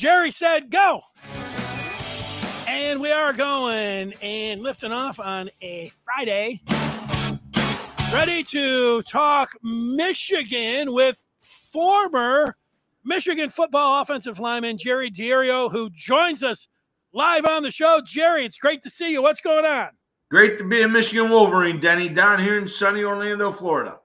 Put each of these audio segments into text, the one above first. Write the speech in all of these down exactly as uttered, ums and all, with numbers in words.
Jerry said go. And we are going and lifting off on a Friday. Ready to talk Michigan with former Michigan football offensive lineman Jerry D'Addario, who joins us live on the show. Jerry, it's great to see you. What's going on? Great to be a Michigan Wolverine, Denny, down here in sunny Orlando, Florida.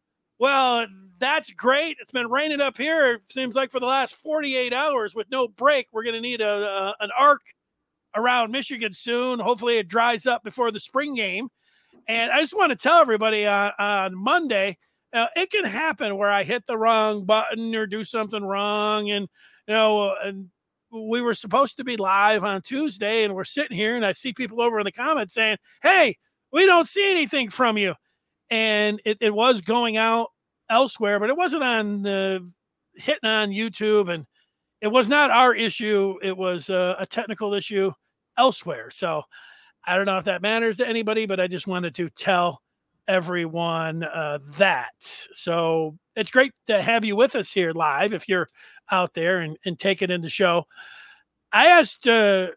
Well, that's great. It's been raining up here. It seems like for the last forty-eight hours with no break. We're going to need a, a an arc around Michigan soon. Hopefully it dries up before the spring game. And I just want to tell everybody uh, on Monday, uh, it can happen where I hit the wrong button or do something wrong. And, you know, and we were supposed to be live on Tuesday, and we're sitting here, and I see people over in the comments saying, hey, we don't see anything from you. And it, it was going out elsewhere, but it wasn't on uh, hitting on YouTube, and it was not our issue. It was uh, a technical issue elsewhere. So I don't know if that matters to anybody, but I just wanted to tell everyone uh, that. So it's great to have you with us here live if you're out there and, and taking in the show. I asked uh,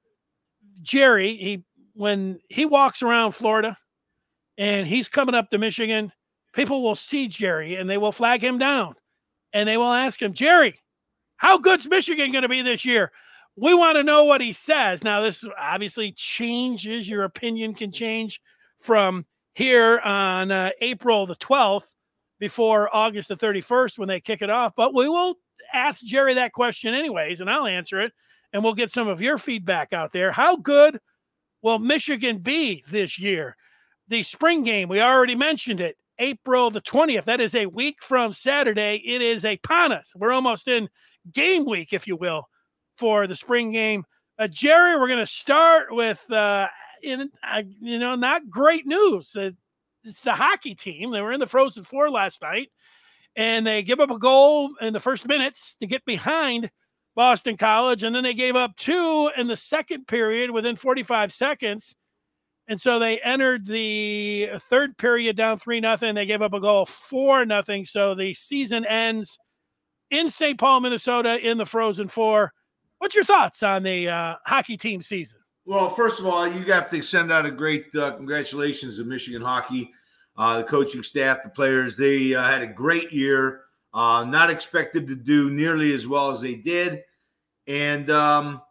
Jerry, he when he walks around Florida and he's coming up to Michigan, people will see Jerry and they will flag him down and they will ask him, Jerry, how good's Michigan going to be this year? We want to know what he says. Now, this obviously changes. Your opinion can change from here on uh, April the twelfth before August the thirty-first when they kick it off. But we will ask Jerry that question anyways, and I'll answer it, and we'll get some of your feedback out there. How good will Michigan be this year? The spring game, we already mentioned it, April the twentieth. That is a week from Saturday. It is upon us. We're almost in game week, if you will, for the spring game. Uh, Jerry, we're going to start with, uh, in, uh, you know, not great news. Uh, it's the hockey team. They were in the Frozen Four last night, and they give up a goal in the first minutes to get behind Boston College, and then they gave up two in the second period within forty-five seconds. And so they entered the third period down three nothing. They gave up a goal four nothing. So the season ends in Saint Paul, Minnesota, in the Frozen Four. What's your thoughts on the uh, hockey team season? Well, first of all, you have to send out a great uh, congratulations to Michigan hockey, uh, the coaching staff, the players. They uh, had a great year. Uh, not expected to do nearly as well as they did, and um,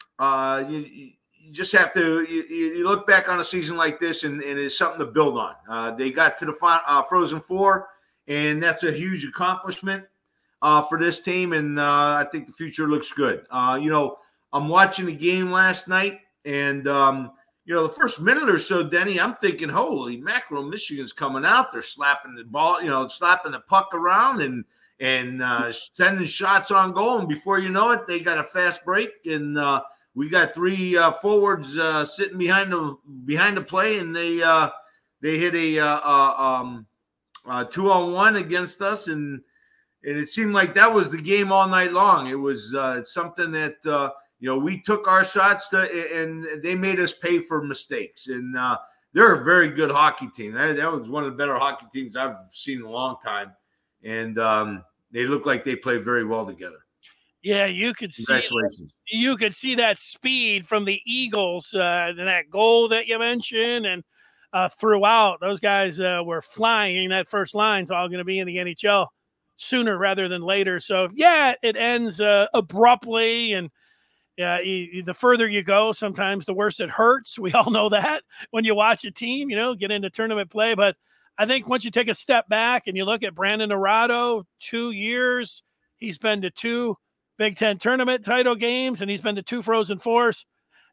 uh, you, you just have to you, you look back on a season like this, and, and it's something to build on. Uh, they got to the uh, Frozen Four, and that's a huge accomplishment uh, for this team, and uh, I think the future looks good. Uh, you know, I'm watching the game last night, and um, you know, the first minute or so, Denny, I'm thinking, holy mackerel, Michigan's coming out. They're slapping the ball, you know, slapping the puck around and and uh, sending shots on goal. And before you know it, they got a fast break, and uh, we got three uh, forwards uh, sitting behind the behind the play, and they uh, they hit a uh, uh, um, uh, two on one against us, and and it seemed like that was the game all night long. It was uh, something that. Uh, You know, we took our shots to, and they made us pay for mistakes. And uh, they're a very good hockey team. That, that was one of the better hockey teams I've seen in a long time. And um, they look like they play very well together. Yeah, you could see Congratulations. you could see that speed from the Eagles, uh, that goal that you mentioned, and uh, throughout. Those guys uh, were flying. That first line's all going to be in the N H L sooner rather than later. So, yeah, it ends uh, abruptly, and yeah, you, the further you go, sometimes the worse it hurts. We all know that when you watch a team, you know, get into tournament play. But I think once you take a step back and you look at Brandon Arado, two years, he's been to two Big Ten tournament title games, and he's been to two Frozen Fours.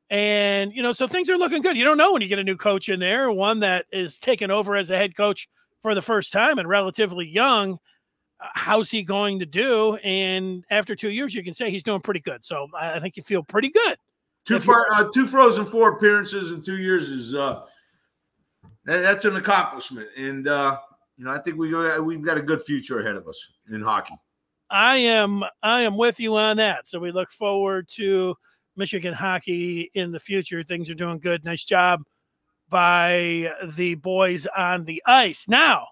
And, you know, so things are looking good. You don't know when you get a new coach in there, one that is taken over as a head coach for the first time and relatively young. How's he going to do? And after two years, you can say he's doing pretty good. So I think you feel pretty good. Two far, uh, two Frozen Four appearances in two years is uh, that, that's an accomplishment. And uh, you know, I think we go, we've got a good future ahead of us in hockey. I am I am with you on that. So we look forward to Michigan hockey in the future. Things are doing good. Nice job by the boys on the ice. Now,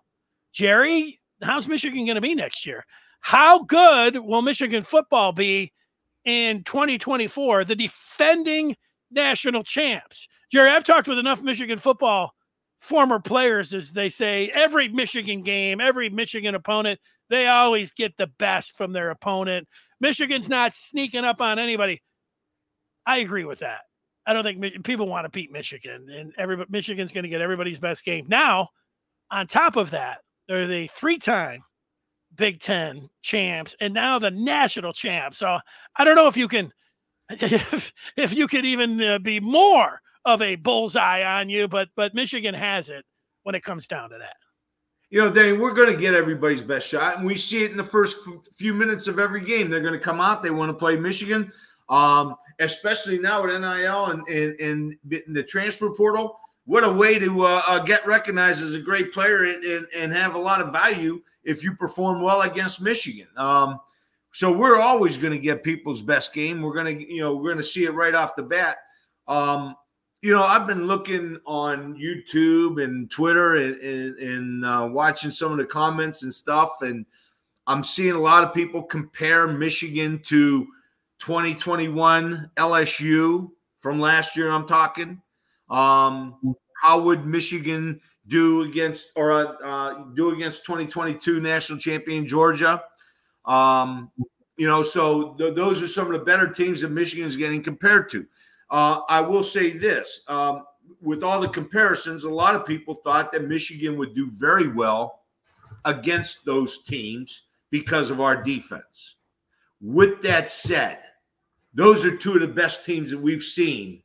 Jerry, how's Michigan going to be next year? How good will Michigan football be in twenty twenty-four, the defending national champs. Jerry, I've talked with enough Michigan football former players, as they say, every Michigan game, every Michigan opponent, they always get the best from their opponent. Michigan's not sneaking up on anybody. I agree with that. I don't think people want to beat Michigan, and everybody, Michigan's going to get everybody's best game. Now, on top of that, they're the three-time Big Ten champs, and now the national champs. So I don't know if you can, if, if you could even uh, be more of a bullseye on you, but but Michigan has it when it comes down to that. You know, Dane, we're going to get everybody's best shot, and we see it in the first few minutes of every game. They're going to come out. They want to play Michigan, um, especially now with N I L and, and, and the transfer portal. What a way to uh, uh, get recognized as a great player and, and, and have a lot of value if you perform well against Michigan. Um, so we're always going to get people's best game. We're going to, you know, we're going to see it right off the bat. Um, You know, I've been looking on YouTube and Twitter and, and, and uh, watching some of the comments and stuff, and I'm seeing a lot of people compare Michigan to twenty twenty-one L S U from last year. I'm talking. Um, how would Michigan do against or uh, do against twenty twenty-two national champion Georgia? Um, you know, so th- those are some of the better teams that Michigan is getting compared to. Uh, I will say this, um, with all the comparisons, a lot of people thought that Michigan would do very well against those teams because of our defense. With that said, those are two of the best teams that we've seen,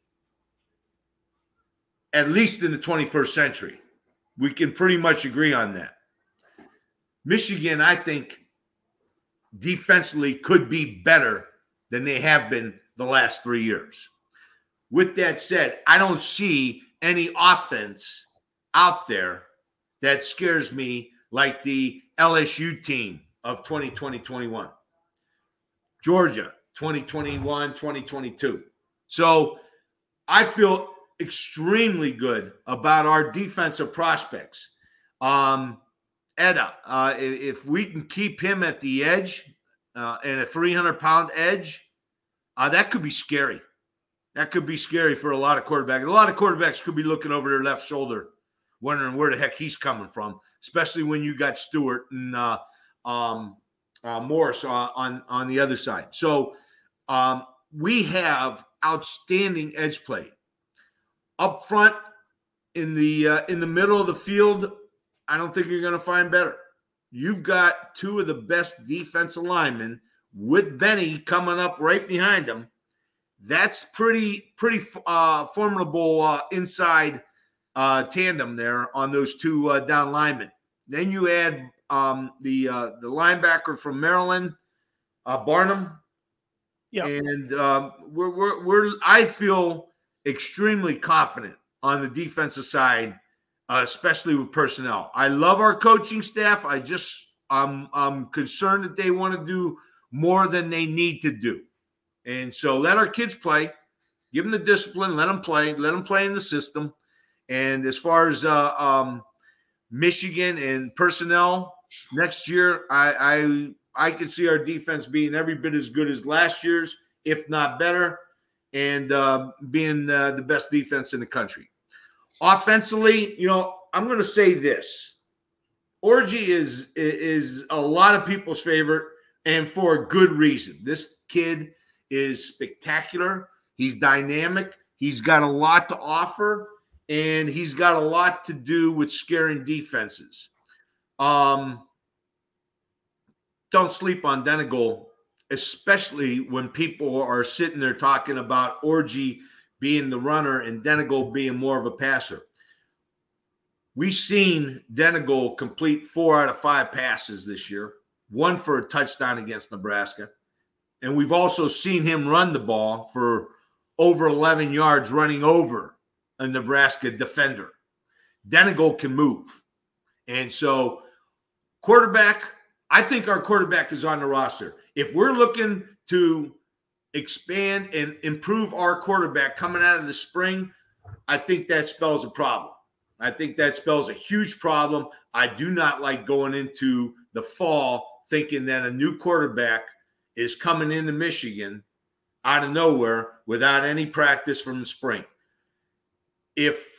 at least in the twenty-first century. We can pretty much agree on that. Michigan, I think, defensively could be better than they have been the last three years. With that said, I don't see any offense out there that scares me like the L S U team of twenty twenty twenty-one. Georgia, twenty twenty-one, twenty twenty-two. So I feel extremely good about our defensive prospects. Um, Etta, uh, if we can keep him at the edge uh, and a three hundred pound edge, uh, that could be scary. That could be scary for a lot of quarterbacks. A lot of quarterbacks could be looking over their left shoulder, wondering where the heck he's coming from, especially when you got Stewart and uh, um, uh, Morris on, on, on the other side. So um, we have outstanding edge play. Up front, in the uh, in the middle of the field, I don't think you're going to find better. You've got two of the best defensive linemen with Benny coming up right behind him. That's pretty, pretty uh, formidable uh, inside uh, tandem there on those two uh, down linemen. Then you add um, the uh, the linebacker from Maryland, uh, Barnum, yeah, and um, we're, we're we're I feel extremely confident on the defensive side, uh, especially with personnel. I love our coaching staff. I just I'm I'm concerned that they want to do more than they need to do. And so let our kids play, give them the discipline, let them play, let them play in the system. And as far as uh, um, Michigan and personnel next year, I, I I can see our defense being every bit as good as last year's, if not better, and uh, being uh, the best defense in the country. Offensively, you know, I'm going to say this. Orji is, is a lot of people's favorite, and for a good reason. This kid is spectacular. He's dynamic. He's got a lot to offer, and he's got a lot to do with scaring defenses. Um, don't sleep on Denegal, especially when people are sitting there talking about Orji being the runner and Denegal being more of a passer. We've seen Denegal complete four out of five passes this year, one for a touchdown against Nebraska. And we've also seen him run the ball for over eleven yards running over a Nebraska defender. Denegal can move. And so quarterback, I think our quarterback is on the roster. If we're looking to expand and improve our quarterback coming out of the spring, I think that spells a problem. I think that spells a huge problem. I do not like going into the fall thinking that a new quarterback is coming into Michigan out of nowhere without any practice from the spring. If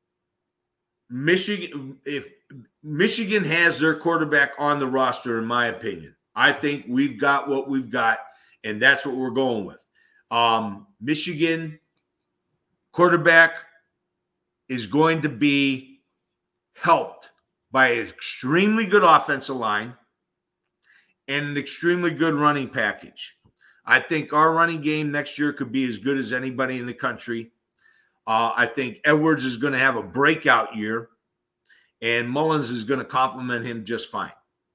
Michigan, if Michigan has their quarterback on the roster, in my opinion, I think we've got what we've got, and that's what we're going with. Um, Michigan quarterback is going to be helped by an extremely good offensive line and an extremely good running package. I think our running game next year could be as good as anybody in the country. Uh, I think Edwards is going to have a breakout year, and Mullins is going to complement him just fine.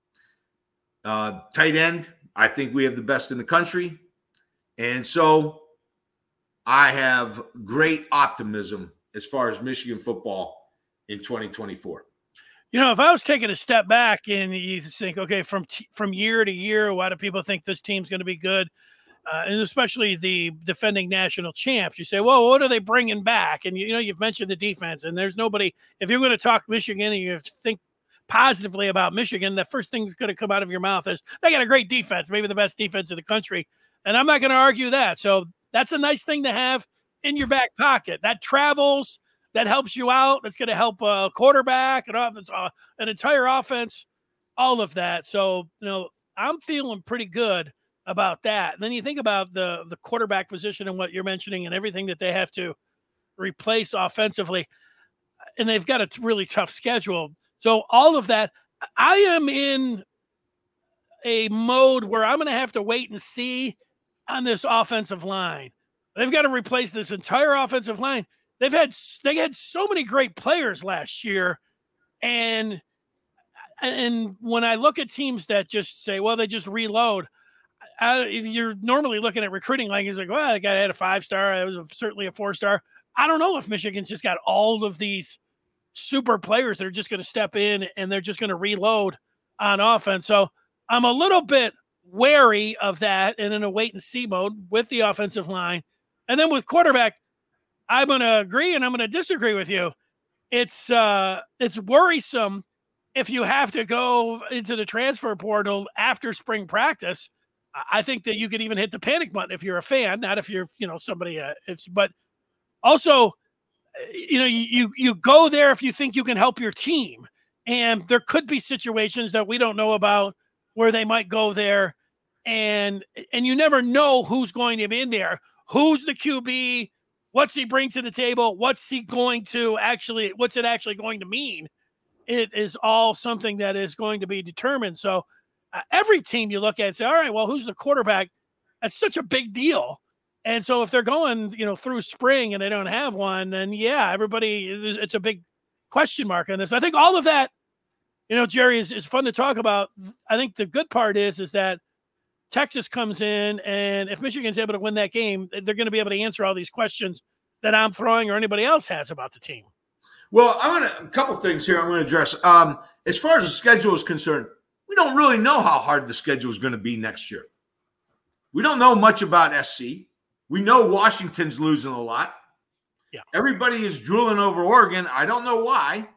Uh, tight end, I think we have the best in the country. And so I have great optimism as far as Michigan football in twenty twenty-four. You know, if I was taking a step back and you think, okay, from t- from year to year, why do people think this team's going to be good? Uh, and especially the defending national champs, you say, well, what are they bringing back? And, you know, you've mentioned the defense, and there's nobody – if you're going to talk Michigan and you think positively about Michigan, the first thing that's going to come out of your mouth is they got a great defense, maybe the best defense in the country. And I'm not going to argue that. So that's a nice thing to have in your back pocket. That travels, that helps you out. That's going to help a quarterback, an offense, uh, an entire offense, all of that. So, you know, I'm feeling pretty good about that. And then you think about the the quarterback position and what you're mentioning and everything that they have to replace offensively. And they've got a really tough schedule. So all of that, I am in a mode where I'm going to have to wait and see on this offensive line. They've got to replace this entire offensive line. They've had they had so many great players last year, and and when I look at teams that just say, well, they just reload, I, you're normally looking at recruiting like it's like, well, that guy had a five star, it was a, certainly a four star. I don't know if Michigan's just got all of these super players that are just going to step in and they're just going to reload on offense. So I'm a little bit wary of that and in a wait and see mode with the offensive line. And then with quarterback, I'm going to agree and I'm going to disagree with you. It's uh, it's worrisome if you have to go into the transfer portal after spring practice. I think that you could even hit the panic button if you're a fan, not if you're, you know, somebody. Uh, it's but also, you know, you you go there if you think you can help your team, and there could be situations that we don't know about where they might go there, and and you never know who's going to be in there, who's the Q B. What's he bring to the table? What's he going to actually, what's it actually going to mean? It is all something that is going to be determined. So uh, every team you look at and say, all right, well, who's the quarterback? That's such a big deal. And so if they're going, you know, through spring and they don't have one, then yeah, everybody, it's a big question mark on this. I think all of that, you know, Jerry, is, is fun to talk about. I think the good part is, is that Texas comes in, and if Michigan's able to win that game, they're going to be able to answer all these questions that I'm throwing or anybody else has about the team. Well, I'm going to, a couple things here I'm going to address. Um, as far as the schedule is concerned, we don't really know how hard the schedule is going to be next year. We don't know much about S C. We know Washington's losing a lot. Yeah. Everybody is drooling over Oregon. I don't know why.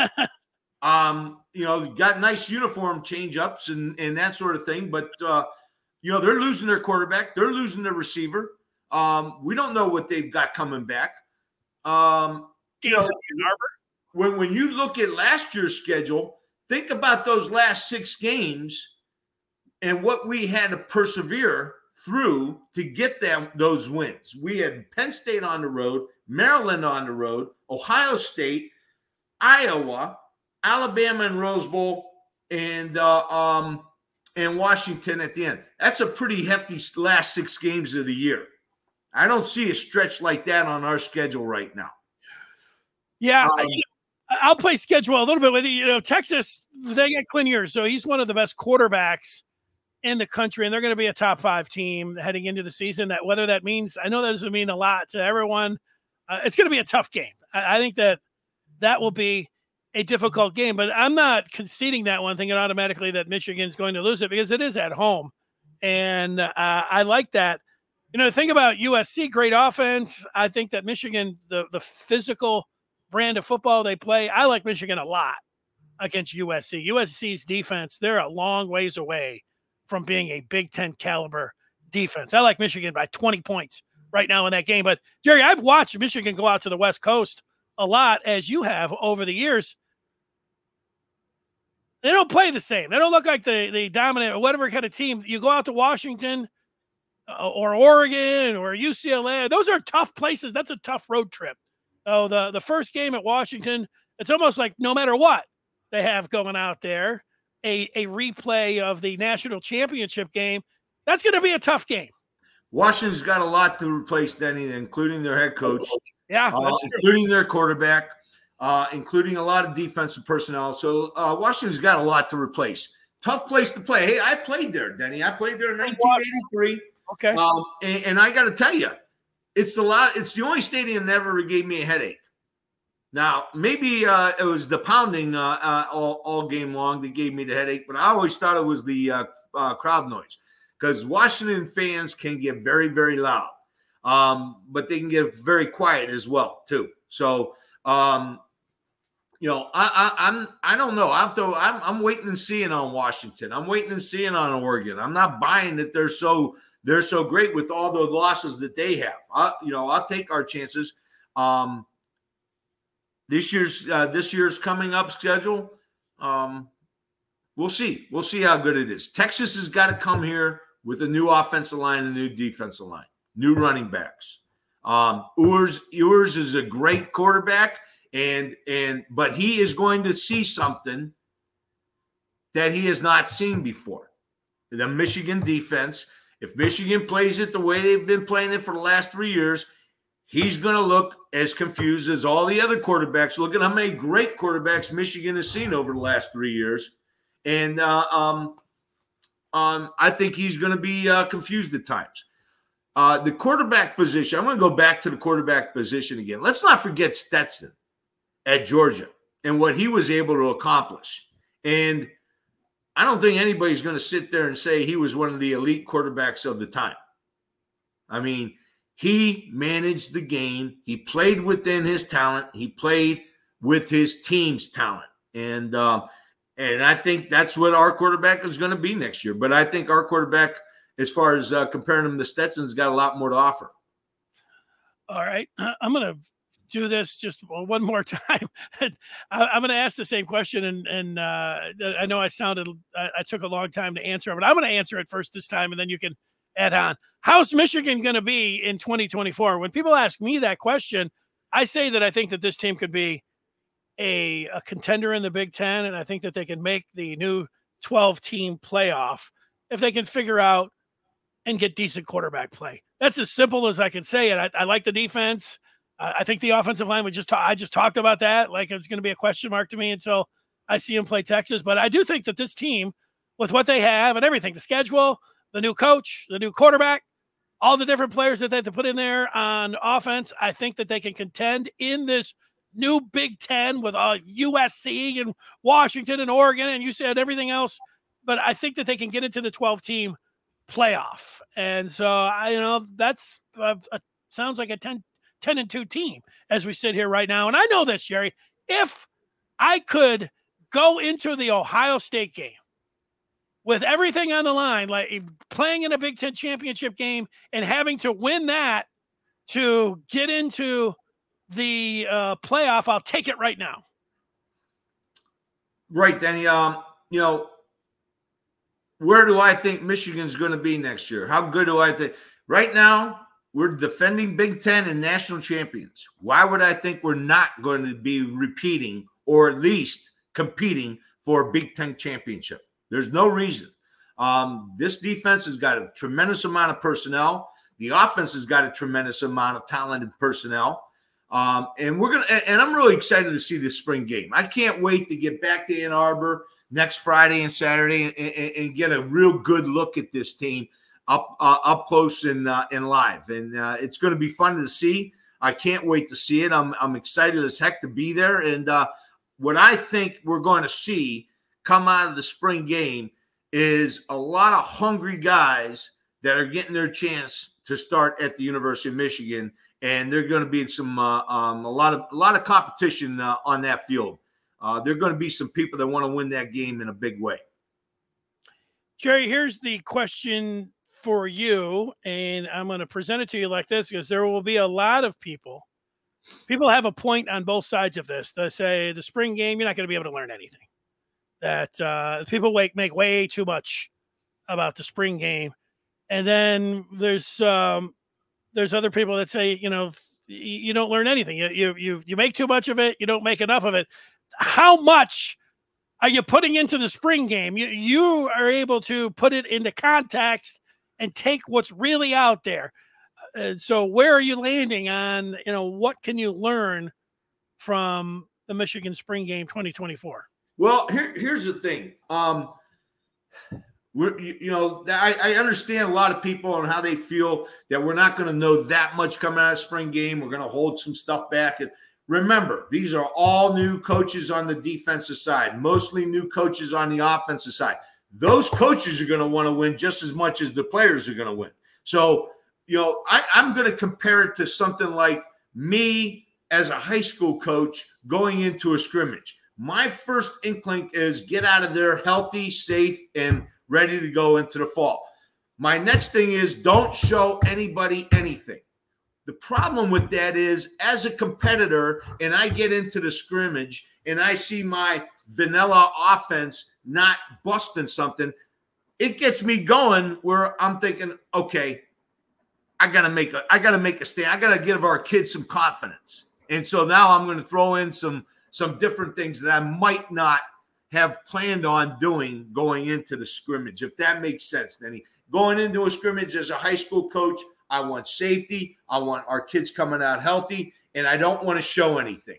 um, you know, got nice uniform change-ups and, and that sort of thing, but uh, you know, they're losing their quarterback. They're losing their receiver. Um, we don't know what they've got coming back. Um, you know, when, when you look at last year's schedule, think about those last six games and what we had to persevere through to get them those wins. We had Penn State on the road, Maryland on the road, Ohio State, Iowa, Alabama and Rose Bowl, and uh, um, and Washington at the end. That's a pretty hefty last six games of the year. I don't see a stretch like that on our schedule right now. Yeah, um, I'll play schedule a little bit with you. You know, Texas, they got Quinn Ewers, so he's one of the best quarterbacks in the country, and they're going to be a top five team heading into the season. That whether that means, I know that doesn't mean a lot to everyone. Uh, it's going to be a tough game. I, I think that that will be a difficult game, but I'm not conceding that one, thinking automatically that Michigan's going to lose it because it is at home. And uh, I like that. You know, think about U S C, great offense. I think that Michigan, the, the physical brand of football they play, I like Michigan a lot against U S C. U S C's defense, they're a long ways away from being a Big Ten caliber defense. I like Michigan by twenty points right now in that game. But, Jerry, I've watched Michigan go out to the West Coast a lot, as you have over the years. They don't play the same. They don't look like the, the dominant or whatever kind of team. You go out to Washington uh, or Oregon or U C L A. Those are tough places. That's a tough road trip. Oh, the, the first game at Washington, it's almost like no matter what they have going out there, a, a replay of the national championship game, that's going to be a tough game. Washington's got a lot to replace, Denny, including their head coach. Yeah, uh, including their quarterback, uh, including a lot of defensive personnel. So uh, Washington's got a lot to replace. Tough place to play. Hey, I played there, Denny. I played there in nineteen eighty-three. Okay. Um, and, and I got to tell you, it's the lot. It's the only stadium that never gave me a headache. Now, maybe uh, it was the pounding uh, uh, all, all game long that gave me the headache, but I always thought it was the uh, uh, crowd noise. Because Washington fans can get very, very loud, um, but they can get very quiet as well too. So, um, you know, I, I, I'm I don't know. I have to, I'm I'm waiting and seeing on Washington. I'm waiting and seeing on Oregon. I'm not buying that they're so they're so great with all the losses that they have. I, you know, I'll take our chances. Um, this year's uh, this year's coming up schedule. Um, we'll see. We'll see how good it is. Texas has got to come here with a new offensive line and a new defensive line, new running backs. Um, Ewers, Ewers is a great quarterback, and and but he is going to see something that he has not seen before. The Michigan defense, if Michigan plays it the way they've been playing it for the last three years, he's going to look as confused as all the other quarterbacks. Look at how many great quarterbacks Michigan has seen over the last three years. And uh, um, um, I think he's going to be uh, confused at times. Uh, the quarterback position, I'm going to go back to the quarterback position again. Let's not forget Stetson at Georgia and what he was able to accomplish. And I don't think anybody's going to sit there and say he was one of the elite quarterbacks of the time. I mean, he managed the game. He played within his talent. He played with his team's talent. And, um, And I think that's what our quarterback is going to be next year. But I think our quarterback, as far as uh, comparing him to Stetson's got a lot more to offer. All right. I'm going to do this just one more time. I'm going to ask the same question. And, and uh, I know I sounded, I took a long time to answer it, but I'm going to answer it first this time, and then you can add on. How's Michigan going to be in twenty twenty-four? When people ask me that question, I say that I think that this team could be A, a contender in the Big Ten, and I think that they can make the new twelve-team playoff if they can figure out and get decent quarterback play. That's as simple as I can say it. I, I like the defense. Uh, I think the offensive line, we just ta- I just talked about that. Like it's going to be a question mark to me until I see them play Texas. But I do think that this team, with what they have and everything, the schedule, the new coach, the new quarterback, all the different players that they have to put in there on offense, I think that they can contend in this new Big Ten with uh, U S C and Washington and Oregon, and you said everything else. But I think that they can get into the twelve-team playoff. And so, I, you know, that's uh, a, sounds like a ten, ten and two team as we sit here right now. And I know this, Jerry, if I could go into the Ohio State game with everything on the line, like playing in a Big Ten championship game and having to win that to get into the uh, playoff, I'll take it right now. Right, Danny. Um, you know, where do I think Michigan's going to be next year? How good do I think? Right now, we're defending Big Ten and national champions. Why would I think we're not going to be repeating or at least competing for a Big Ten championship? There's no reason. Um, this defense has got a tremendous amount of personnel. The offense has got a tremendous amount of talented personnel. Um, and we're gonna, and I'm really excited to see this spring game. I can't wait to get back to Ann Arbor next Friday and Saturday and, and, and get a real good look at this team up uh, up close and uh, and live. And uh, it's going to be fun to see. I can't wait to see it. I'm I'm excited as heck to be there. And uh, what I think we're going to see come out of the spring game is a lot of hungry guys that are getting their chance to start at the University of Michigan. And they're going to be some uh, um, a lot of a lot of competition uh, on that field. Uh, there are going to be some people that want to win that game in a big way. Jerry, here's the question for you, and I'm going to present it to you like this because there will be a lot of people. People have a point on both sides of this. They say the spring game, you're not going to be able to learn anything. That uh, people make, make way too much about the spring game. And then there's um, there's other people that say, you know, you, you don't learn anything. You, you, you, you make too much of it. You don't make enough of it. How much are you putting into the spring game? You, you are able to put it into context and take what's really out there. Uh, so where are you landing on, you know, what can you learn from the Michigan spring game twenty twenty-four? Well, here, here's the thing. Um, we're, you, you know, I, I understand a lot of people and how they feel that we're not going to know that much coming out of spring game. We're going to hold some stuff back. And remember, these are all new coaches on the defensive side, mostly new coaches on the offensive side. Those coaches are going to want to win just as much as the players are going to win. So, you know, I, I'm going to compare it to something like me as a high school coach going into a scrimmage. My first inkling is get out of there healthy, safe, and ready to go into the fall. My next thing is don't show anybody anything. The problem with that is, as a competitor, and I get into the scrimmage and I see my vanilla offense not busting something, it gets me going where I'm thinking, okay, I gotta make a I gotta make a stand. I gotta give our kids some confidence. And so now I'm going to throw in some some different things that I might not have planned on doing going into the scrimmage, if that makes sense, Denny. Going into a scrimmage as a high school coach, I want safety. I want our kids coming out healthy, and I don't want to show anything.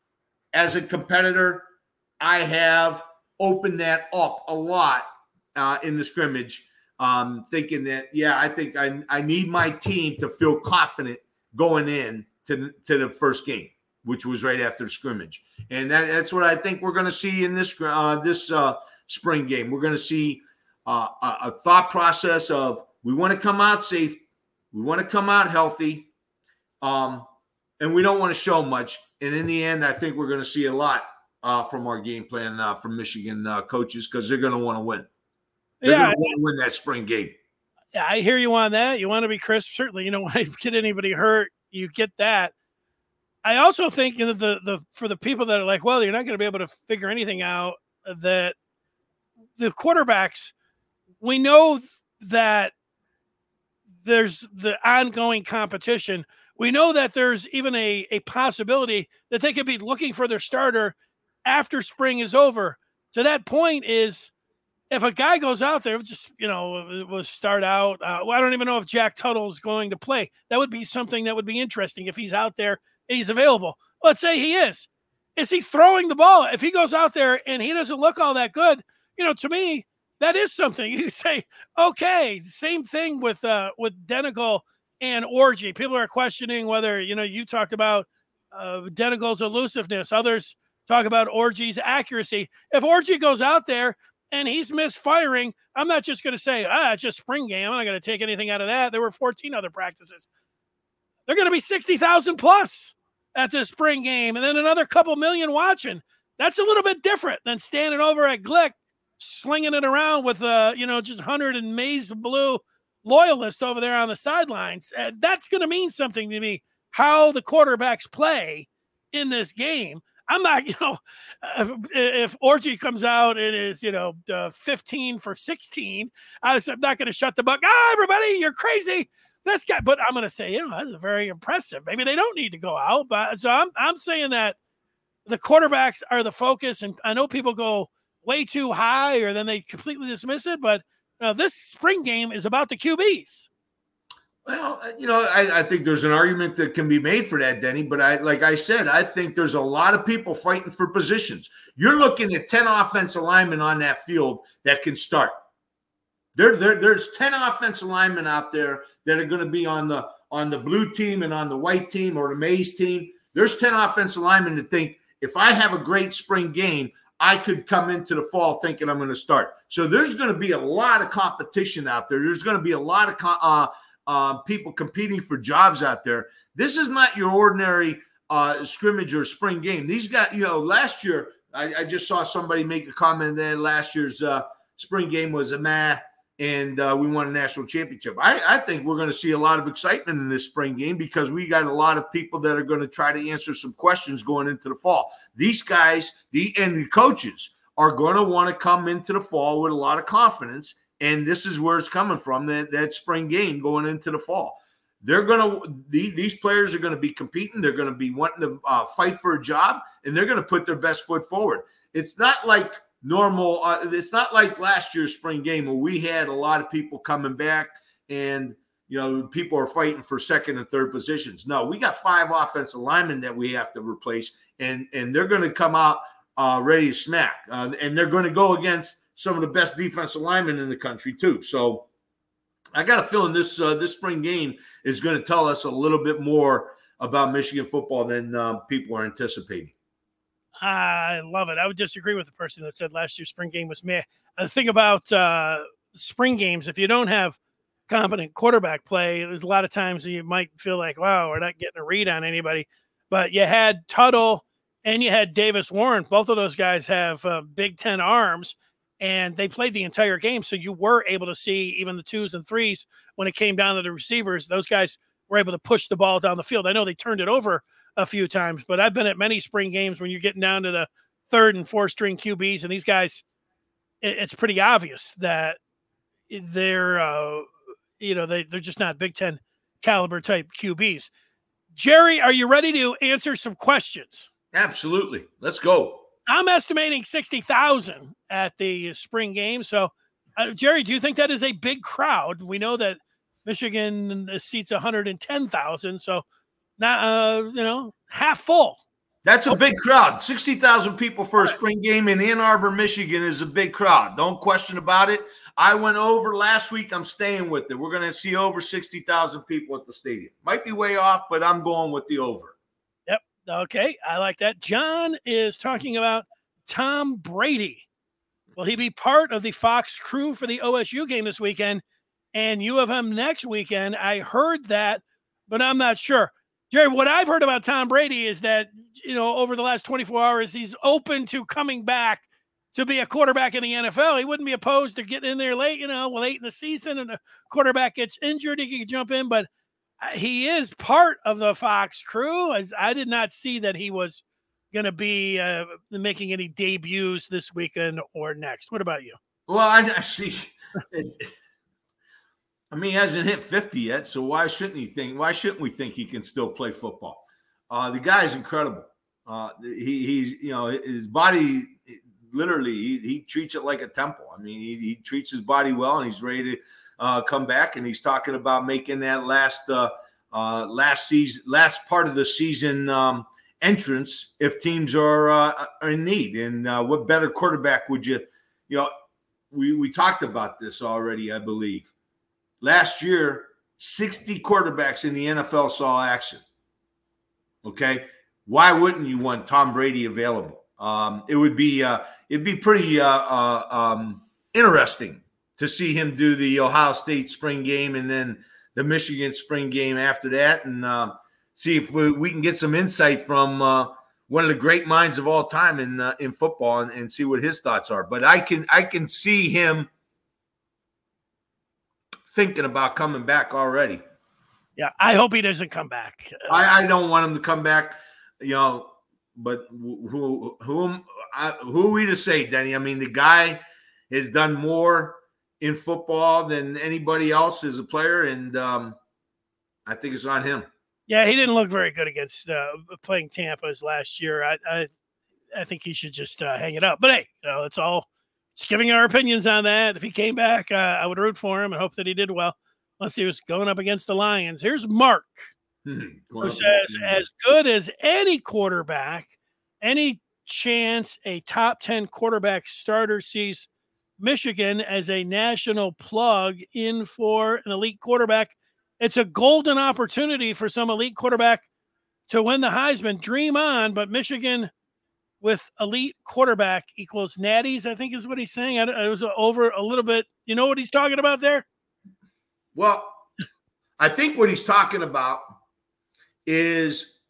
As a competitor, I have opened that up a lot uh, in the scrimmage, um, thinking that, yeah, I think I, I need my team to feel confident going in to, to the first game, which was right after the scrimmage. And that, that's what I think we're going to see in this uh, this uh, spring game. We're going to see uh, a, a thought process of we want to come out safe, we want to come out healthy, um, and we don't want to show much. And in the end, I think we're going to see a lot uh, from our game plan uh, from Michigan uh, coaches because they're going to want to win. They're yeah, going to want to win that spring game. Yeah, I hear you on that. You want to be crisp. Certainly, you don't want to get anybody hurt. You get that. I also think, you know, the the for the people that are like, well, you're not going to be able to figure anything out, that the quarterbacks, we know that there's the ongoing competition. We know that there's even a, a possibility that they could be looking for their starter after spring is over. To that point is, if a guy goes out there, just, you know, will start out, uh, well, I don't even know if Jack Tuttle's going to play. That would be something that would be interesting if he's out there and he's available. Let's say he is. Is he throwing the ball? If he goes out there and he doesn't look all that good, you know, to me, that is something. You say, okay, same thing with uh, with Denegal and Orji. People are questioning whether, you know, you talked about uh, Denegal's elusiveness. Others talk about Orji's accuracy. If Orji goes out there and he's misfiring, I'm not just going to say, ah, it's just spring game. I'm not going to take anything out of that. There were fourteen other practices. They're going to be sixty thousand plus at this spring game, and then another couple million watching. That's a little bit different than standing over at Glick, slinging it around with, uh, you know, just one hundred and maize blue loyalists over there on the sidelines. Uh, that's going to mean something to me, how the quarterbacks play in this game. I'm not, you know, uh, if Orji comes out and is, you know, uh, fifteen for sixteen, I was, I'm not going to shut the buck. Ah, everybody, you're crazy. This guy, but I'm going to say, you know, that's very impressive. Maybe they don't need to go out, but so I'm, I'm saying that the quarterbacks are the focus. And I know people go way too high or then they completely dismiss it, but uh, this spring game is about the Q Bs. Well, you know, I, I think there's an argument that can be made for that, Denny. But I, like I said, I think there's a lot of people fighting for positions. You're looking at ten offensive linemen on that field that can start. There, there, there's ten offensive linemen out there that are going to be on the on the blue team and on the white team or the maize team. There's ten offensive linemen that think if I have a great spring game, I could come into the fall thinking I'm going to start. So there's going to be a lot of competition out there. There's going to be a lot of uh, uh, people competing for jobs out there. This is not your ordinary uh, scrimmage or spring game. These guys, you know, last year, I, I just saw somebody make a comment that last year's uh, spring game was a meh. and uh, we won a national championship. I, I think we're going to see a lot of excitement in this spring game because we got a lot of people that are going to try to answer some questions going into the fall. These guys, the and the coaches are going to want to come into the fall with a lot of confidence, and this is where it's coming from, that, that spring game going into the fall. They're going to the, – these players are going to be competing. They're going to be wanting to uh, fight for a job, and they're going to put their best foot forward. It's not like – normal uh, it's not like last year's spring game where we had a lot of people coming back and you know people are fighting for second and third positions. No, we got five offensive linemen that we have to replace, and and they're going to come out uh ready to smack, uh, and they're going to go against some of the best defensive linemen in the country too. So I got a feeling this uh, this spring game is going to tell us a little bit more about Michigan football than uh, people are anticipating. I love it. I would disagree with the person that said last year's spring game was meh. The thing about uh, spring games, if you don't have competent quarterback play, there's a lot of times you might feel like, wow, we're not getting a read on anybody. But you had Tuttle and you had Davis Warren. Both of those guys have uh, Big Ten arms, and they played the entire game. So you were able to see even the twos and threes when it came down to the receivers. Those guys were able to push the ball down the field. I know they turned it over a few times, but I've been at many spring games when you're getting down to the third and fourth string Q Bs, and these guys, it's pretty obvious that they're, uh, you know, they, they're just not Big Ten caliber type Q Bs. Jerry, are you ready to answer some questions? Absolutely. Let's go. I'm estimating sixty thousand at the spring game. So, uh, Jerry, do you think that is a big crowd? We know that Michigan seats one hundred ten thousand. So, Not, uh, you know, half full. That's a big crowd. sixty thousand people for a spring game in Ann Arbor, Michigan is a big crowd. Don't question about it. I went over last week. I'm staying with it. We're going to see over sixty thousand people at the stadium. Might be way off, but I'm going with the over. Yep. Okay. I like that. John is talking about Tom Brady. Will he be part of the Fox crew for the O S U game this weekend and U of M next weekend? I heard that, but I'm not sure. Jerry, what I've heard about Tom Brady is that, you know, over the last twenty-four hours, he's open to coming back to be a quarterback in the N F L. He wouldn't be opposed to getting in there late, you know, late in the season, and a quarterback gets injured, he could jump in. But he is part of the Fox crew. As I did not see that he was going to be uh, making any debuts this weekend or next. What about you? Well, I, I see. I mean, he hasn't hit fifty yet, so why shouldn't he think? Why shouldn't we think he can still play football? Uh, the guy is incredible. Uh, he, he's, you know, his body, literally, he, he treats it like a temple. I mean, he, he treats his body well, and he's ready to uh, come back. And he's talking about making that last, uh, uh, last season, last part of the season um, entrance if teams are, uh, are in need. And uh, what better quarterback would you? You know, we we talked about this already, I believe. Last year, sixty quarterbacks in the N F L saw action. Okay, why wouldn't you want Tom Brady available? Um, it would be uh, it'd be pretty uh, uh, um, interesting to see him do the Ohio State spring game and then the Michigan spring game after that, and uh, see if we, we can get some insight from uh, one of the great minds of all time in uh, in football, and, and see what his thoughts are. But I can I can see him thinking about coming back already. Yeah, I hope he doesn't come back. I, I don't want him to come back, you know, but who who I, who are we to say, Denny? I mean, the guy has done more in football than anybody else as a player, and um, I think it's on him. Yeah, he didn't look very good against uh, playing Tampa's last year. I I, I think he should just uh, hang it up. But hey, you know, it's all. Just giving our opinions on that. If he came back, uh, I would root for him and hope that he did well. Unless he was going up against the Lions. Here's Mark, who says, as good as any quarterback, any chance a top ten quarterback starter sees Michigan as a national plug in for an elite quarterback, it's a golden opportunity for some elite quarterback to win the Heisman. Dream on, but Michigan with elite quarterback equals natties, I think is what he's saying. I, it was over a little bit. You know what he's talking about there? Well, I think what he's talking about is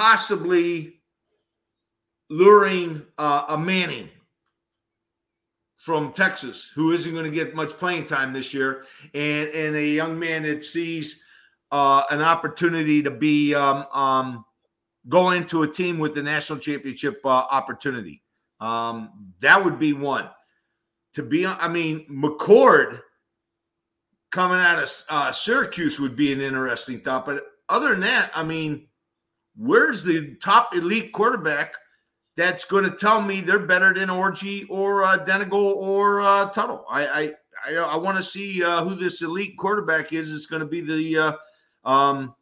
possibly luring uh, a Manning from Texas who isn't going to get much playing time this year, and and a young man that sees uh, an opportunity to be um, um, go into a team with the national championship uh, opportunity. Um, that would be one. To be, I mean, McCord coming out of uh, Syracuse would be an interesting thought. But other than that, I mean, where's the top elite quarterback that's going to tell me they're better than Orji or uh, Denegal or uh, Tuttle? I I I, I want to see uh, who this elite quarterback is. It's going to be the uh, um,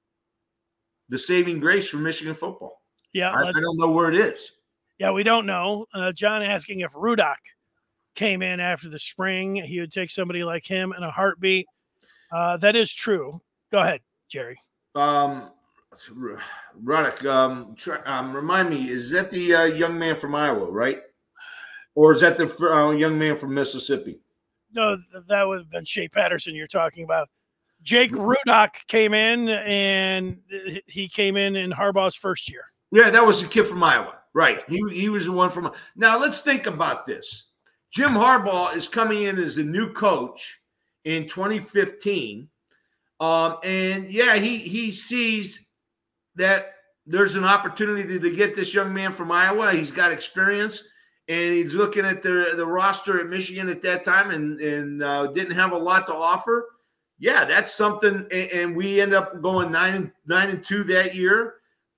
the saving grace for Michigan football. Yeah, I, I don't know where it is. Yeah, we don't know. Uh, John asking if Rudock came in after the spring, he would take somebody like him in a heartbeat. Uh, that is true. Go ahead, Jerry. Um, Rudock, um, try, um, remind me, is that the uh, young man from Iowa, right? Or is that the uh, young man from Mississippi? No, that would have been Shea Patterson you're talking about. Jake Rudock came in, and he came in in Harbaugh's first year. Yeah, that was the kid from Iowa. Right. He, he was the one from – now, let's think about this. Jim Harbaugh is coming in as the new coach in twenty fifteen. Um, and, yeah, he he sees that there's an opportunity to, to get this young man from Iowa. He's got experience, and he's looking at the, the roster at Michigan at that time and, and uh, didn't have a lot to offer. Yeah, that's something. And, and we end up going nine and, nine and two that year,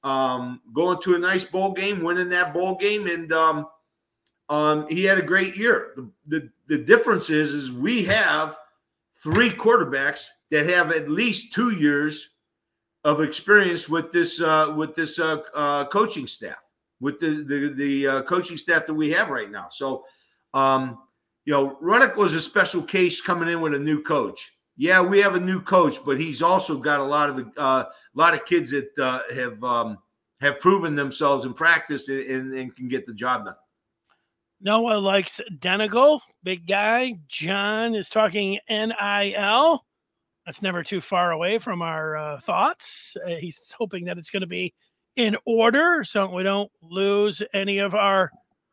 um, going to a nice bowl game, winning that bowl game, and um, – Um, he had a great year. The, the the difference is, is we have three quarterbacks that have at least two years of experience with this uh, with this uh, uh, coaching staff, with the the, the uh, coaching staff that we have right now. So, um, you know, Rudock was a special case coming in with a new coach. Yeah, we have a new coach, but he's also got a lot of uh, a lot of kids that uh, have um, have proven themselves in practice and, and can get the job done. Noah likes Denegal, big guy. John is talking N I L. That's never too far away from our uh, thoughts. Uh, he's hoping that it's going to be in order so we don't lose any of our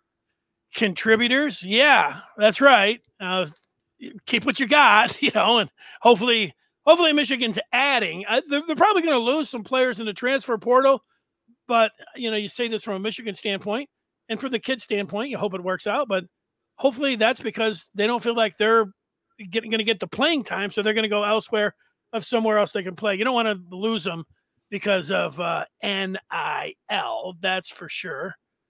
contributors. Yeah, that's right. Uh, keep what you got, you know, and hopefully, hopefully Michigan's adding. Uh, they're, they're probably going to lose some players in the transfer portal, but, you know, you say this from a Michigan standpoint. And from the kid's standpoint, you hope it works out. But hopefully that's because they don't feel like they're getting going to get the playing time, so they're going to go elsewhere of somewhere else they can play. You don't want to lose them because of uh, N I L, that's for sure.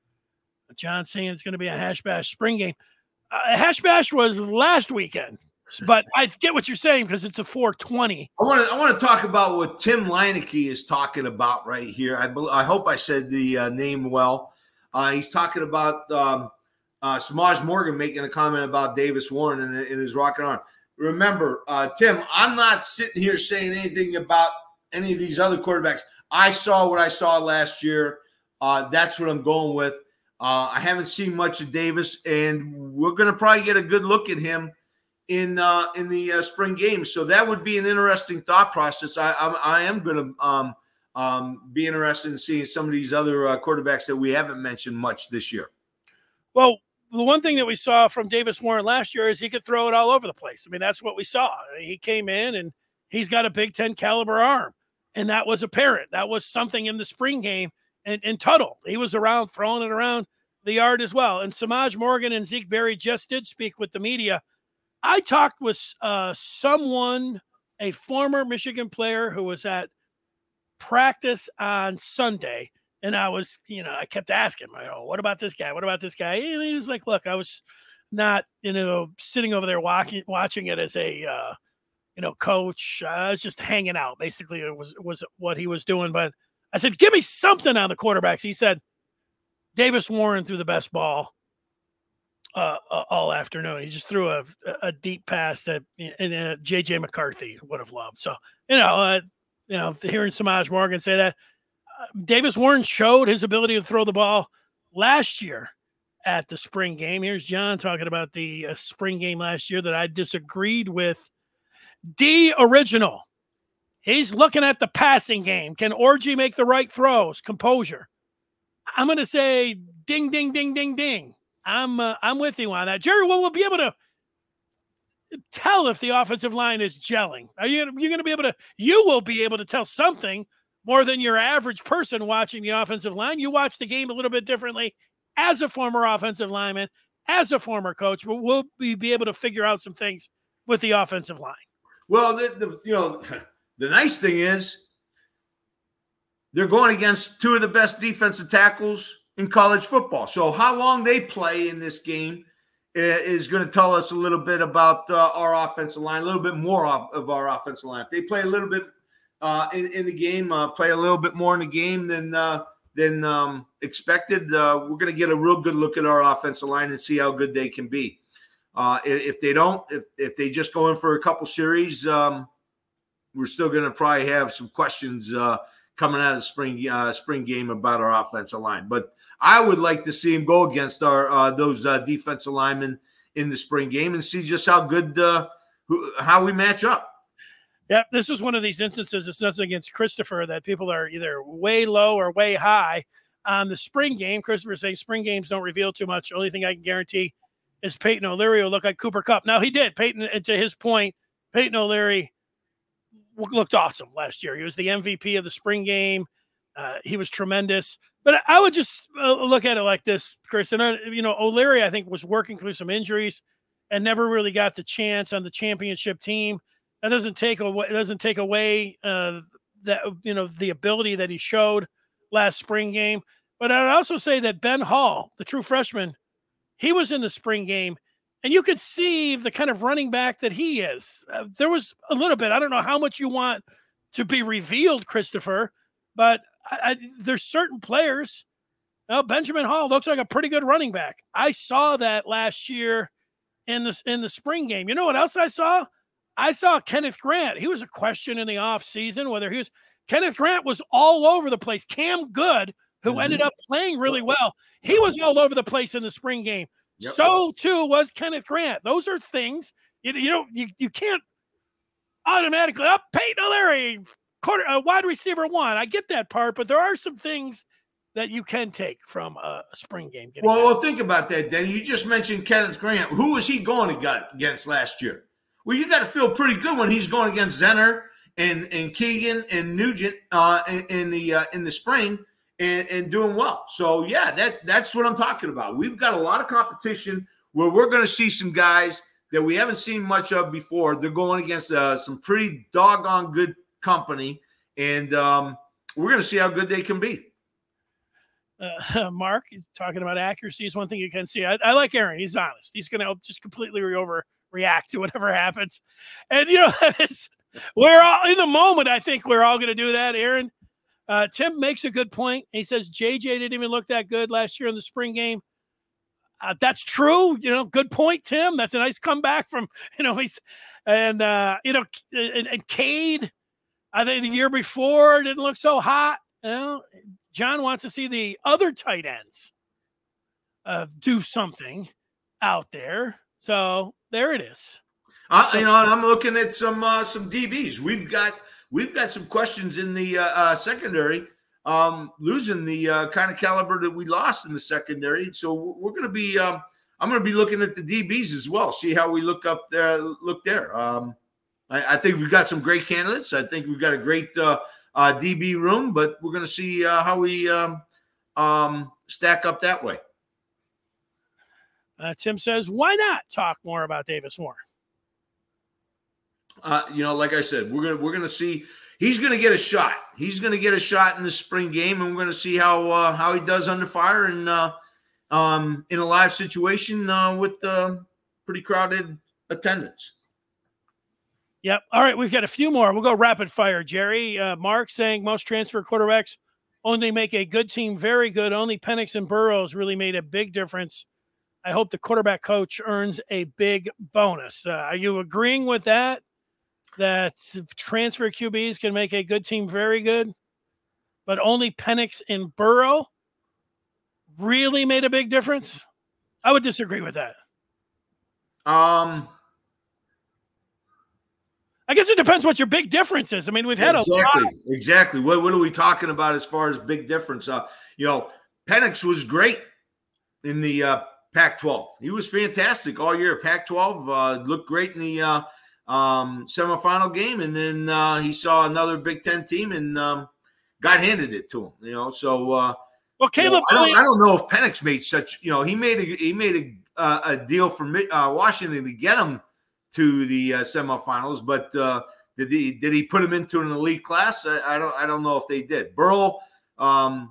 John's saying it's going to be a Hash Bash spring game. Uh, Hash Bash was last weekend, but I get what you're saying because it's a four twenty. I want to I want to talk about what Tim Leineke is talking about right here. I I hope I said the uh, name well. Uh, he's talking about um, uh, Samaj Morgan making a comment about Davis Warren in, in his rocket arm. Remember, uh, Tim, I'm not sitting here saying anything about any of these other quarterbacks. I saw what I saw last year. Uh, that's what I'm going with. Uh, I haven't seen much of Davis, and we're going to probably get a good look at him in uh, in the uh, spring game. So that would be an interesting thought process. I I, I am going to um, – Um, be interested in seeing some of these other uh, quarterbacks that we haven't mentioned much this year. Well, the one thing that we saw from Davis Warren last year is he could throw it all over the place. I mean, that's what we saw. He came in and he's got a Big Ten caliber arm, and that was apparent. That was something in the spring game. And, and Tuttle, he was around throwing it around the yard as well. And Samaj Morgan and Zeke Berry just did speak with the media. I talked with uh, someone, a former Michigan player who was at practice on Sunday, and I was, you know, I kept asking, you know, what about this guy? What about this guy? And he was like, look, I was not, you know, sitting over there watching watching it as a, uh, you know, coach. I was just hanging out. Basically, it was was what he was doing. But I said, give me something on the quarterbacks. He said, Davis Warren threw the best ball uh, uh, all afternoon. He just threw a a deep pass that and, uh, J J McCarthy would have loved. So, you know, uh, You know, hearing Samaj Morgan say that, uh, Davis Warren showed his ability to throw the ball last year at the spring game. Here's John talking about the uh, spring game last year that I disagreed with. D Original. He's looking at the passing game. Can Orji make the right throws? Composure. I'm going to say ding, ding, ding, ding, ding. I'm uh, I'm with you on that, Jerry. Well, we'll be able to tell if the offensive line is gelling. Are you you're going to be able to? You will be able to tell something more than your average person watching the offensive line. You watch the game a little bit differently as a former offensive lineman, as a former coach. We'll, we'll be, be able to figure out some things with the offensive line. Well, the, the you know the nice thing is they're going against two of the best defensive tackles in college football. So how long they play in this game is going to tell us a little bit about uh, our offensive line, a little bit more of, of our offensive line. If they play a little bit uh, in, in the game, uh, play a little bit more in the game than uh, than um, expected, uh, we're going to get a real good look at our offensive line and see how good they can be. Uh, if they don't, if, if they just go in for a couple series, um, we're still going to probably have some questions uh, coming out of the spring uh, spring game about our offensive line. But I would like to see him go against our uh, those uh, defensive linemen in the spring game and see just how good uh, who, how we match up. Yeah, this is one of these instances. It's nothing against Christopher that people are either way low or way high on the spring game. Christopher saying spring games don't reveal too much. Only thing I can guarantee is Peyton O'Leary will look like Cooper Kupp. Now he did. Peyton, and to his point, Peyton O'Leary looked awesome last year. He was the M V P of the spring game. Uh, he was tremendous. But I would just uh, look at it like this, Chris. And, uh, you know, O'Leary, I think, was working through some injuries and never really got the chance on the championship team. That doesn't take away, doesn't take away uh, that, you know, the ability that he showed last spring game. But I would also say that Ben Hall, the true freshman, he was in the spring game, and you could see the kind of running back that he is. Uh, there was a little bit. I don't know how much you want to be revealed, Christopher, but I, I, there's certain players. Well, Benjamin Hall looks like a pretty good running back. I saw that last year in the, in the spring game. You know what else I saw? I saw Kenneth Grant. He was a question in the offseason whether he was – Kenneth Grant was all over the place. Cam Good, who mm-hmm. ended up playing really well, he was all over the place in the spring game. Yep. So, too, was Kenneth Grant. Those are things you, you know you, you can't automatically up oh, Peyton O'Leary, quarter uh, wide receiver one. I get that part, but there are some things that you can take from a, a spring game. Well, well, think about that, Danny. You just mentioned Kenneth Grant. Who was he going against last year? Well, you got to feel pretty good when he's going against Zenner and, and Keegan and Nugent uh, in, in the uh, in the spring and, and doing well. So, yeah, that that's what I'm talking about. We've got a lot of competition where we're going to see some guys that we haven't seen much of before. They're going against uh, some pretty doggone good company, and um, we're going to see how good they can be. Uh, Mark, he's talking about accuracy is one thing you can see. I, I like Aaron. He's honest. He's going to just completely overreact to whatever happens. And, you know, it's, we're all in the moment. I think we're all going to do that. Aaron, uh, Tim makes a good point. He says J J didn't even look that good last year in the spring game. Uh, that's true. You know, good point, Tim. That's a nice comeback from, you know, he's, and, uh, you know, and, and Cade, I think the year before didn't look so hot. You know, John wants to see the other tight ends uh, do something out there. So there it is. Uh, you know, and I'm looking at some uh, some D Bs. We've got we've got some questions in the uh, uh, secondary, um, losing the uh, kind of caliber that we lost in the secondary. So we're going to be um, I'm going to be looking at the D Bs as well. See how we look up there. Look there. Um, I, I think we've got some great candidates. I think we've got a great. Uh, Uh, D B room, but we're going to see uh, how we um, um, stack up that way. Uh, Tim says, why not talk more about Davis Moore? Uh, you know, like I said, we're gonna we're gonna see. He's going to get a shot. He's going to get a shot in the spring game, and we're going to see how uh, how he does under fire and uh, um, in a live situation uh, with uh, pretty crowded attendance. Yep. All right, we've got a few more. We'll go rapid fire, Jerry. Uh, Mark saying most transfer quarterbacks only make a good team very good. Only Penix and Burrows really made a big difference. I hope the quarterback coach earns a big bonus. Uh, are you agreeing with that, that transfer Q Bs can make a good team very good, but only Penix and Burrow really made a big difference? I would disagree with that. Um. I guess it depends what your big difference is. I mean, we've had exactly, a lot. Exactly. What, what are we talking about as far as big difference? Uh, you know, Penix was great in the uh, Pac twelve. He was fantastic all year. Pac twelve uh, looked great in the uh, um, semifinal game, and then uh, he saw another Big Ten team and um, got handed it to him. You know, so uh, well, Caleb, you know, I don't, I don't know if Penix made such. You know, he made a he made a uh, a deal for uh, Washington to get him to the uh, semifinals, but uh, did he did he put him into an elite class? I, I don't I don't know if they did. Burrow. Um,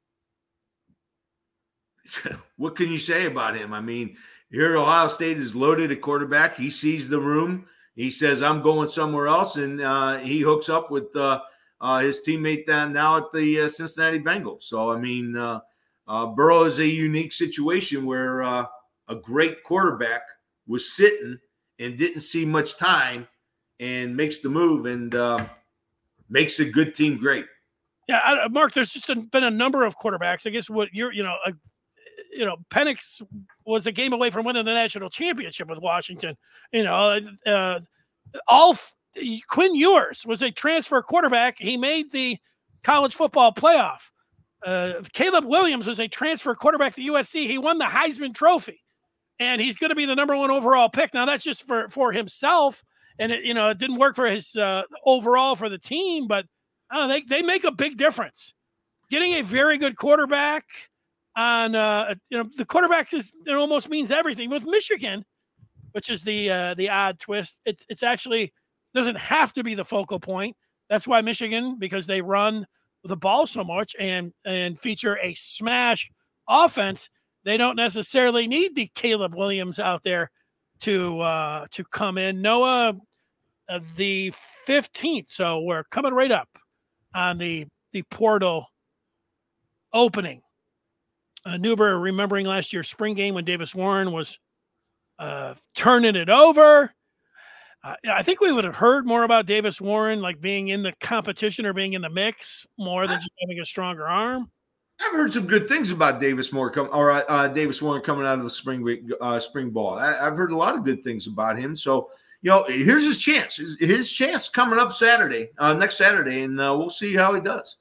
what can you say about him? I mean, here Ohio State is loaded at quarterback. He sees the room. He says, I'm going somewhere else, and uh, he hooks up with uh, uh, his teammate down now at the uh, Cincinnati Bengals. So, I mean, uh, uh, Burrow is a unique situation where uh, a great quarterback was sitting and didn't see much time and makes the move and uh, makes a good team great. Yeah, I, Mark, there's just a, been a number of quarterbacks. I guess what you're, you know, a, you know, Penix was a game away from winning the national championship with Washington. You know, uh, all Quinn Ewers was a transfer quarterback. He made the college football playoff. Uh, Caleb Williams was a transfer quarterback to U S C. He won the Heisman Trophy, and he's going to be the number one overall pick. Now that's just for for himself, and it, you know, it didn't work for his uh, overall for the team, but uh, they they make a big difference. Getting a very good quarterback. On uh, you know, the quarterback is it almost means everything. With Michigan, which is the uh, the odd twist, it's it's actually doesn't have to be the focal point. That's why Michigan, because they run the ball so much and and feature a smash offense, they don't necessarily need the Caleb Williams out there to uh, to come in. Noah, uh, the fifteenth, so we're coming right up on the the portal opening. Uh, Newber remembering last year's spring game when Davis Warren was uh, turning it over. Uh, I think we would have heard more about Davis Warren, like being in the competition or being in the mix more than just having a stronger arm. I've heard some good things about Davis Moore come or uh, Davis Warren coming out of the spring uh, spring ball. I, I've heard a lot of good things about him. So, you know, here's his chance. His, his chance coming up Saturday, uh, next Saturday, and uh, we'll see how he does.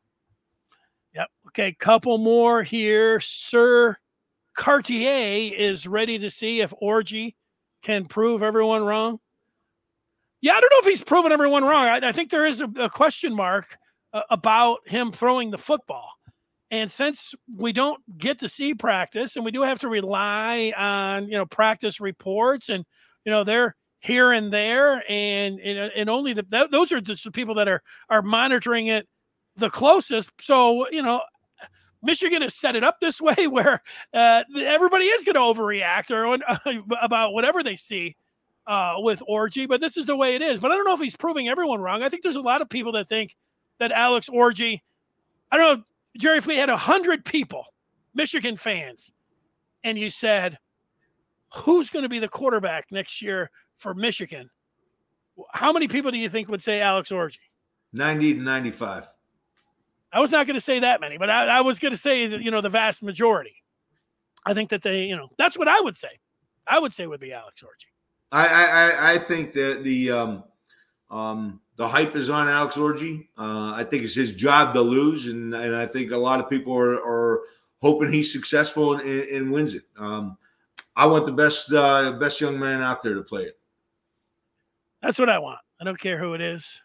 Yep. Okay, couple more here. Sir Cartier is ready to see if Orji can prove everyone wrong. Yeah, I don't know if he's proven everyone wrong. I, I think there is a, a question mark uh, about him throwing the football. And since we don't get to see practice and we do have to rely on, you know, practice reports and, you know, they're here and there and and, and only the, th- those are just the people that are are monitoring it the closest. So, you know, Michigan has set it up this way where uh, everybody is going to overreact or uh, about whatever they see uh, with Orji, but this is the way it is. But I don't know if he's proving everyone wrong. I think there's a lot of people that think that Alex Orji, I don't know, Jerry, if we had a hundred people, Michigan fans, and you said, who's going to be the quarterback next year for Michigan? How many people do you think would say Alex Orji? ninety to ninety-five. I was not going to say that many, but I, I was going to say that, you know, the vast majority. I think that they, you know, that's what I would say. I would say would be Alex Orji. I I, I think that the um, um, the hype is on Alex Orji. Uh, I think it's his job to lose, and, and I think a lot of people are, are hoping he's successful and, and wins it. Um, I want the best uh, best young man out there to play it. That's what I want. I don't care who it is.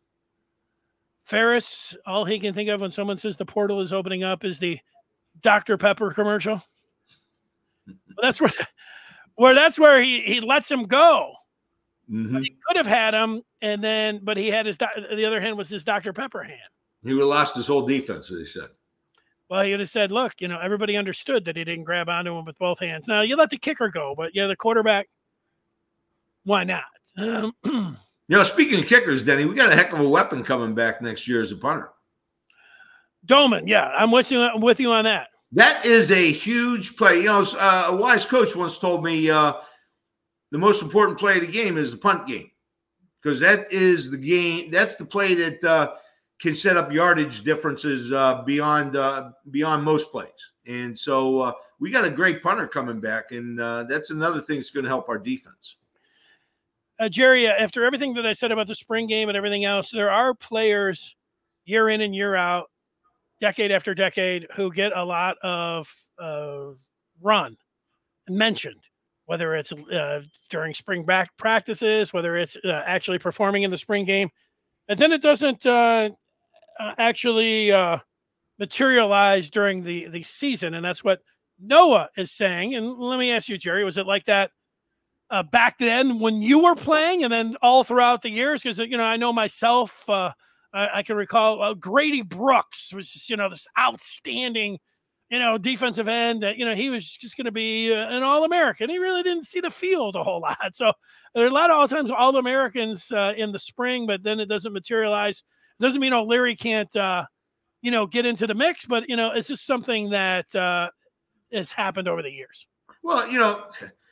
Ferris, all he can think of when someone says the portal is opening up is the Doctor Pepper commercial. Well, that's where, where that's where he, he lets him go. Mm-hmm. He could have had him, and then, but he had his, the other hand was his Doctor Pepper hand. He would have lost his whole defense, as he said. Well, he would have said, look, you know, everybody understood that he didn't grab onto him with both hands. Now, you let the kicker go, but yeah, the quarterback, why not? Um, You know, speaking of kickers, Denny, we got a heck of a weapon coming back next year as a punter. Doman, yeah, I'm with you. I'm with you on that. That is a huge play. You know, uh, a wise coach once told me uh, the most important play of the game is the punt game, because that is the game. That's the play that uh, can set up yardage differences uh, beyond uh, beyond most plays. And so uh, we got a great punter coming back, and uh, that's another thing that's going to help our defense. Uh, Jerry, after everything that I said about the spring game and everything else, there are players year in and year out, decade after decade, who get a lot of uh, run mentioned, whether it's uh, during spring back practices, whether it's uh, actually performing in the spring game, and then it doesn't uh, uh, actually uh, materialize during the, the season. And that's what Noah is saying. And let me ask you, Jerry, was it like that uh, back then when you were playing and then all throughout the years? Because, you know, I know myself, uh, I, I can recall uh, Grady Brooks was just, you know, this outstanding, you know, defensive end that, you know, he was just going to be uh, an All-American. He really didn't see the field a whole lot. So there are a lot of all times All-Americans uh, in the spring, but then it doesn't materialize. It doesn't mean O'Leary can't, uh, you know, get into the mix, but, you know, it's just something that uh, has happened over the years. Well, you know,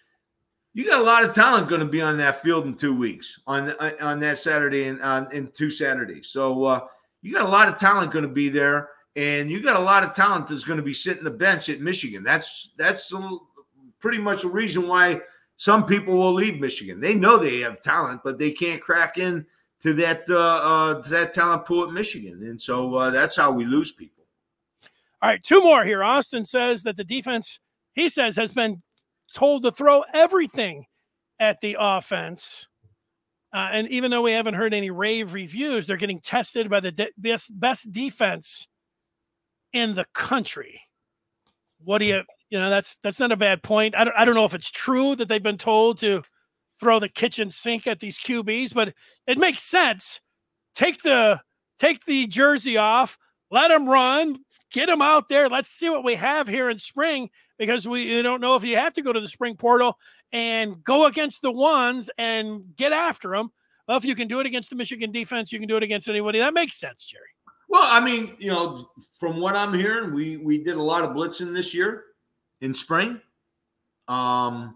you got a lot of talent going to be on that field in two weeks on on that Saturday and on in two Saturdays. So uh, you got a lot of talent going to be there, and you got a lot of talent that's going to be sitting the bench at Michigan. That's that's a, pretty much a reason why some people will leave Michigan. They know they have talent, but they can't crack in to that uh, uh, to that talent pool at Michigan, and so uh, that's how we lose people. All right, two more here. Austin says that the defense, he says, has been told to throw everything at the offense. Uh, and even though we haven't heard any rave reviews, they're getting tested by the de- best, best defense in the country. What do you, you know, that's, that's not a bad point. I don't, I don't know if it's true that they've been told to throw the kitchen sink at these Q Bs, but it makes sense. Take the, take the jersey off, let them run, get them out there. Let's see what we have here in spring, because we don't know if you have to go to the spring portal and go against the ones and get after them. Well, if you can do it against the Michigan defense, you can do it against anybody. That makes sense, Jerry. Well, I mean, you know, from what I'm hearing, we we did a lot of blitzing this year in spring. Um,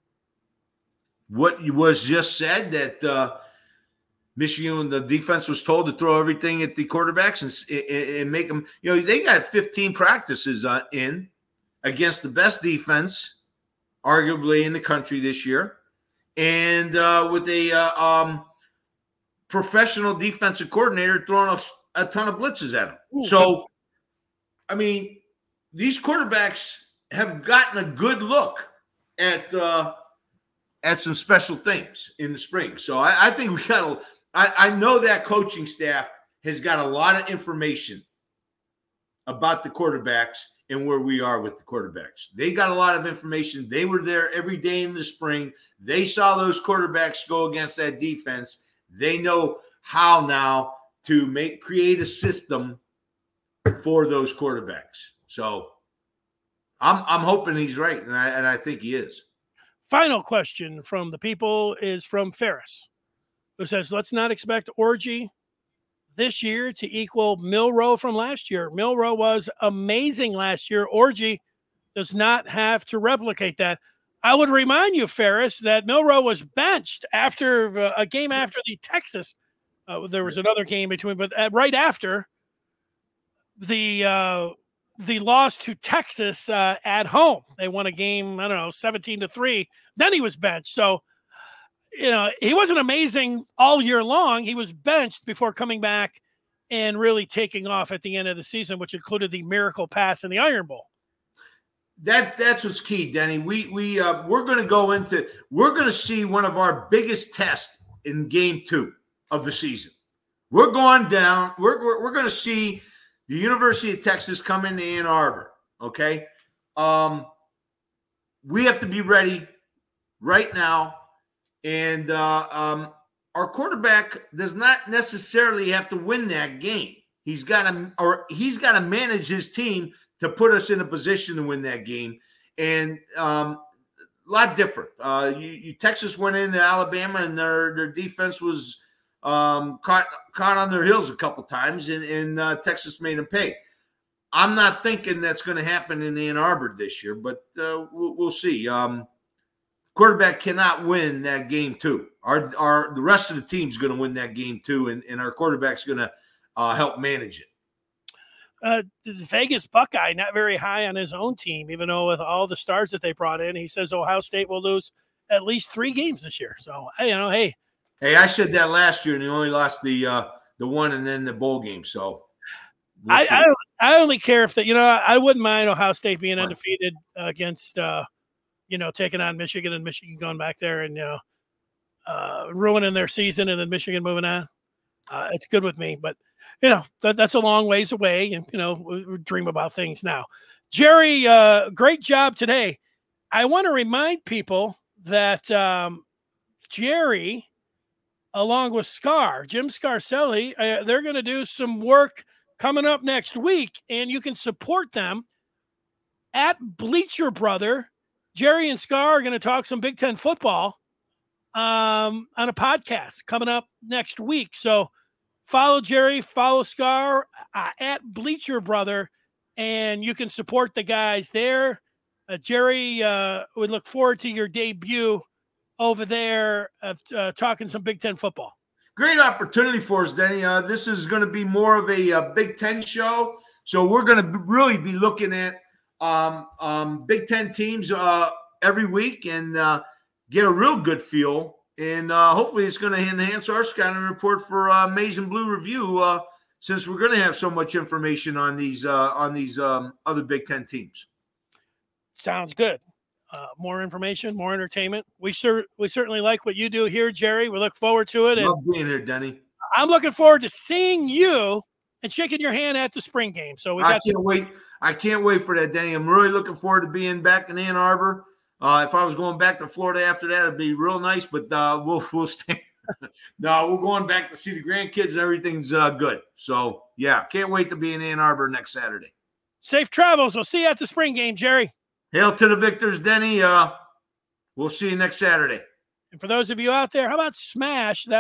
what was just said that uh, Michigan, the defense was told to throw everything at the quarterbacks and, and, and make them, you know, they got fifteen practices uh, in against the best defense, arguably in the country this year, and uh, with a uh, um, professional defensive coordinator throwing a, a ton of blitzes at them. Ooh. So, I mean, these quarterbacks have gotten a good look at uh, at some special things in the spring. So I, I think we got to – I know that coaching staff has got a lot of information about the quarterbacks and where we are with the quarterbacks. They got a lot of information. They were there every day in the spring. They saw those quarterbacks go against that defense. They know how now to make create a system for those quarterbacks. So I'm I'm hoping he's right, and I and I think he is. Final question from the people is from Ferris, who says, let's not expect Orji this year to equal Milroe from last year. Milroe was amazing last year. Orji does not have to replicate that. I would remind you, Ferris, that Milroe was benched after uh, a game after the Texas. Uh, there was another game between, but uh, right after the uh, the loss to Texas uh, at home, they won a game, I don't know, seventeen to three. Then he was benched. So, you know, he wasn't amazing all year long. He was benched before coming back and really taking off at the end of the season, which included the miracle pass in the Iron Bowl. That that's what's key, Denny. We we uh, we're going to go into we're going to see one of our biggest tests in game two of the season. We're going down. We're we're, we're going to see the University of Texas come into Ann Arbor. Okay, um, we have to be ready right now, and uh, um, our quarterback does not necessarily have to win that game. He's got to or he's got to manage his team to put us in a position to win that game. And um, a lot different. Uh, you, you Texas went into Alabama, and their their defense was um, caught caught on their heels a couple times, and, and uh, Texas made them pay. I'm not thinking that's going to happen in Ann Arbor this year, but uh, we'll, we'll see. Um, quarterback cannot win that game too. Our our the rest of the team's going to win that game too, and, and our quarterback's going to uh, help manage it. Uh, the Vegas Buckeye, not very high on his own team, even though with all the stars that they brought in, he says Ohio State will lose at least three games this year. So, you know, hey. Hey, I said that last year, and he only lost the uh, the one and then the bowl game. So we'll I, I I only care if that, you know, I wouldn't mind Ohio State being undefeated against, uh, you know, taking on Michigan and Michigan going back there and, you know, uh, ruining their season and then Michigan moving on. Uh, it's good with me, but you know, that, that's a long ways away, and, you know, we, we dream about things now. Jerry, uh, great job today. I want to remind people that um, Jerry, along with Scar, Jim Scarcelli, uh, they're going to do some work coming up next week, and you can support them at Bleacher Brother. Jerry and Scar are going to talk some Big Ten football um, on a podcast coming up next week. So follow Jerry, follow Scar uh, at Bleacher Brother, and you can support the guys there. Uh, Jerry, uh, we look forward to your debut over there of uh, talking some Big Ten football. Great opportunity for us, Denny. Uh, this is going to be more of a, a Big Ten show. So we're going to really be looking at um, um, Big Ten teams uh, every week and uh, get a real good feel. And uh, hopefully it's going to enhance our scouting report for uh, Maize and Blue Review uh, since we're going to have so much information on these uh, on these um, other Big Ten teams. Sounds good. Uh, more information, more entertainment. We sure we certainly like what you do here, Jerry. We look forward to it. Love and being here, Denny. I'm looking forward to seeing you and shaking your hand at the spring game. So we got I can't to- wait. I can't wait for that, Denny. I'm really looking forward to being back in Ann Arbor. Uh, if I was going back to Florida after that, it'd be real nice. But uh, we'll we'll stay. No, we're going back to see the grandkids and everything's uh, good. So yeah, can't wait to be in Ann Arbor next Saturday. Safe travels. We'll see you at the spring game, Jerry. Hail to the victors, Denny. Uh, we'll see you next Saturday. And for those of you out there, how about smash that